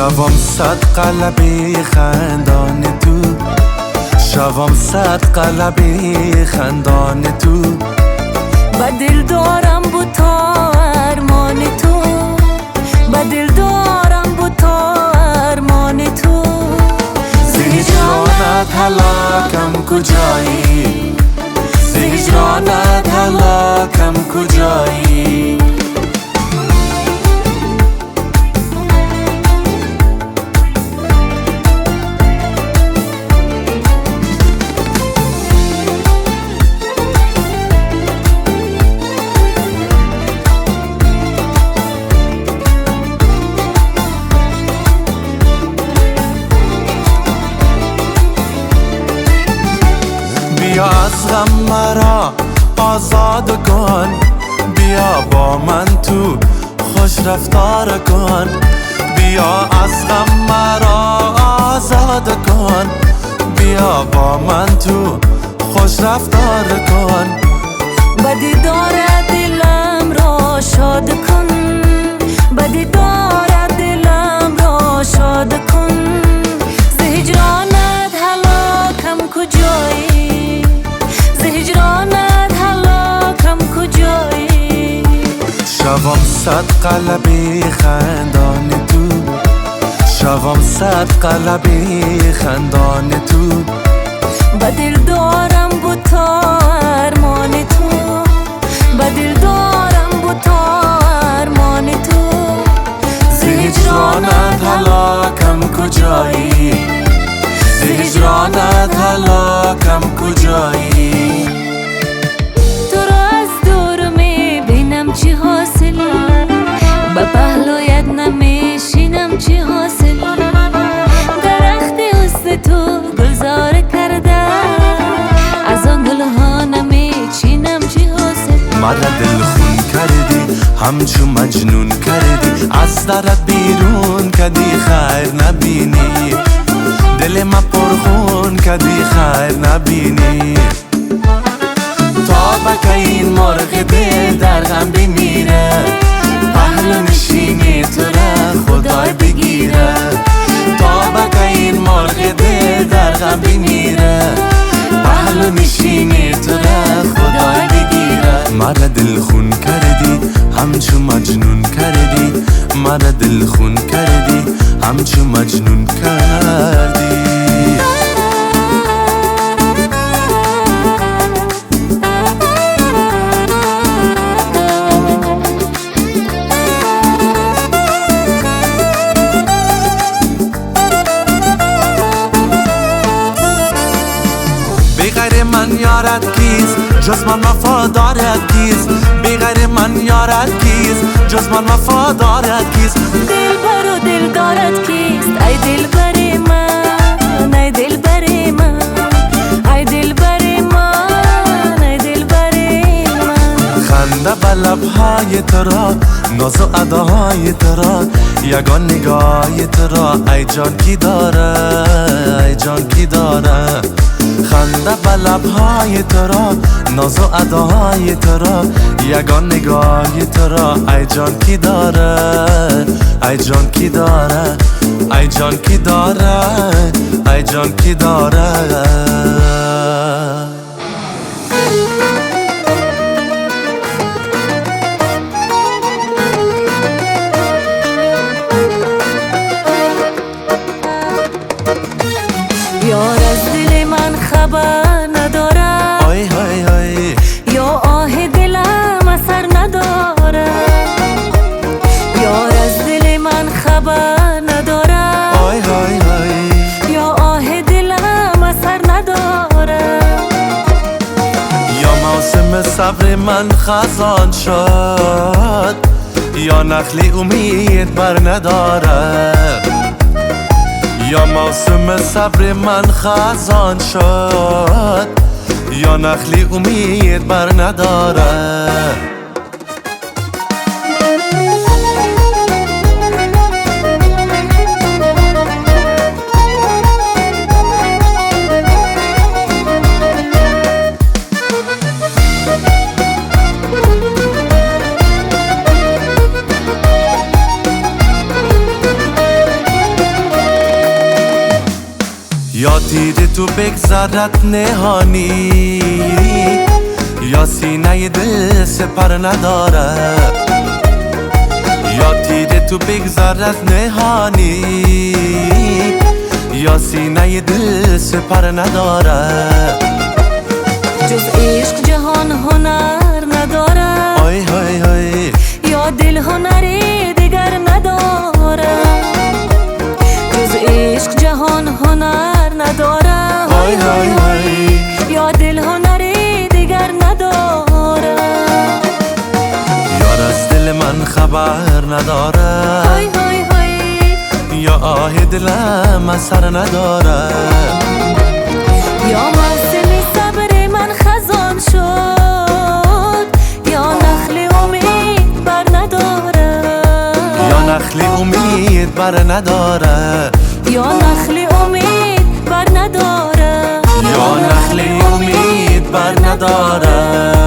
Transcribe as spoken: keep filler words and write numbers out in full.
شوام صد قلبی خندان تو، شوام صد قلبی خندان تو. با دل دارم بو تا ارمان تو، با دل دارم بو تا ارمان تو. زهجرانت هلاکم کجایی، زهجرانت هلاکم کجایی. بیا از غم مرا آزاد کن، بیا با من تو خوش رفتار کن. بیا از غم مرا آزاد کن، بیا با من تو خوش رفتار کن. با دیدار دلم را شاد کن، با دیدار دلم را شاد کن. زهجرانت هلاکم کجایی، زهجرانت هلاکم کجایی. شوام صد قلبی خندان تو، شوام صد قلبی خندان تو. با دل دارم بو تا ارمان تو، با دل دارم بو تا ارمان تو. زهجرانت هلاکم کجایی، زهجرانت هلاکم کجایی. تو را از دور میبینم چی حاصل، با پهلویت نمیشینم چی حاصل. درخت حسن تو گلزار کرده، از آن گلها نمیچینم چی حاصل. مرا دل خون کردی همچون مجنون کردی، از درت بیرون کردی خیر نبینی. دل ما پرخون کردی خیر نبینی. تا بکه این مرغ دل در غم بمیره، پهلو نشینی تو را خدای بگیره. تا بکه این مرغ دل در غم بمیره، پهلو نشینی تو را خدای بگیره. مرا دل خون کردی همچون مجنون کردی، مرا دل خون کردی همچون مجنون کردی. بغیر من یارت کیست جز من وفادارت کیست، بغیر من یارت کیست جز من وفادارت کیست. دل بر و دل دارد کیست ای دل بر من، ای دل بر من، ای دل بر من، ای دل بر من. خنده به لبهای تو را، ناز و اداهای تو را، یگان نگاه تو را ای جان کی داره، ای جان کی داره. خنده به لبهای تو را، ناز و اداهای تو را، یگان نگاه تو را ای جان کی داره، ای جان کی داره، ای جان کی داره، ای جان کی داره. یار از دل من خبر نداره، آی های های. یا آه دلم اثر نداره. یار از دل من خبر نداره، آی های های. یا آه دلم اثر نداره. یا موسم صبر من خزان شد، یا نخلی امید بر نداره. یا موسم صبر من خزان شد، یا نخلی امید بر نداره. یا دید تو بگذرد نهانی، یا سینه دل سپر نداره. یا دید تو بگذرد نهانی، یا سینه دل سپر نداره. جز عشق جهان هنر نداره، های های های یا دل هنری دیگر نداره. جز عشق جهان هنر نداره، های های های یا دل هنری دیگر نداره. یار از دل من خبر نداره، های های های یا آه دلم اثر نداره. یا موسم صبر من خزان شد، یا نخل امید بر نداره. یا نخل امید بر نداره، یا نخل امید بر نداره. یا نخل امید بر نداره.